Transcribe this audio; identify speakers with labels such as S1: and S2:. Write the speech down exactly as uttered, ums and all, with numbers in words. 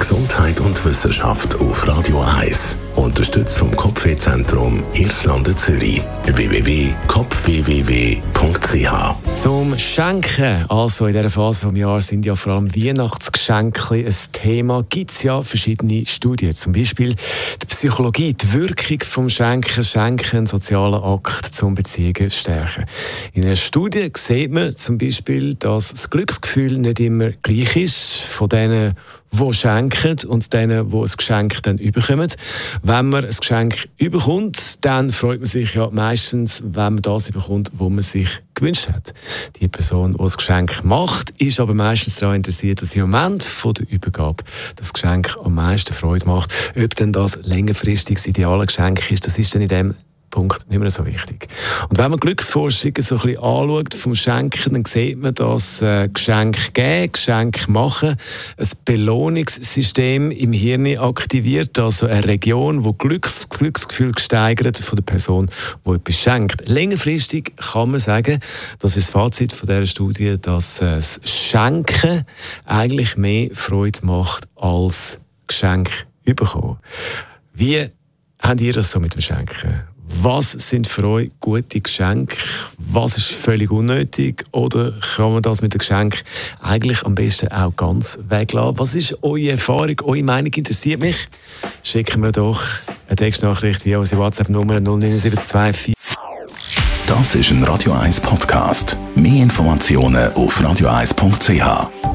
S1: Gesundheit und Wissenschaft auf Radio eins. Unterstützt vom Kopfwehzentrum Irlande Zürich. w w w punkt kopf w w w punkt c h.
S2: Zum Schenken, also in dieser Phase des Jahres sind ja vor allem Weihnachtsgeschenke ein Thema. Gibt es ja verschiedene Studien, zum Beispiel die Psychologie, die Wirkung vom Schenken, Schenken, sozialen Akt zum Beziehungen stärken. In einer Studie sieht man zum Beispiel, dass das Glücksgefühl nicht immer gleich ist von denen, die schenken und denen, die ein Geschenk dann überkommen. Wenn man ein Geschenk überkommt, dann freut man sich ja meistens, wenn man das überkommt, was man sich gewünscht hat. Die Person, die das Geschenk macht, ist aber meistens daran interessiert, dass im Moment von der Übergabe das Geschenk am meisten Freude macht. Ob denn das längerfristig das ideale Geschenk ist, das ist dann in dem Punkt nicht mehr so wichtig. Und wenn man Glücksforschung so ein bisschen anschaut vom Schenken, dann sieht man, dass äh, Geschenk geben, Geschenk machen ein Belohnungssystem im Hirn aktiviert, also eine Region, wo Glücks, Glücksgefühl gesteigert von der Person, die etwas schenkt. Längerfristig kann man sagen, das ist das Fazit von dieser Studie, dass äh, das Schenken eigentlich mehr Freude macht als Geschenk bekommen. Wie habt ihr das so mit dem Schenken? Was sind für euch gute Geschenke? Was ist völlig unnötig? Oder kann man das mit dem Geschenk eigentlich am besten auch ganz weglassen? Was ist eure Erfahrung? Eure Meinung interessiert mich. Schicken wir doch eine Textnachricht via unsere WhatsApp-Nummer null neun sieben zwei vier.
S1: Das ist ein Radio eins Podcast. Mehr Informationen auf radio eins punkt c h.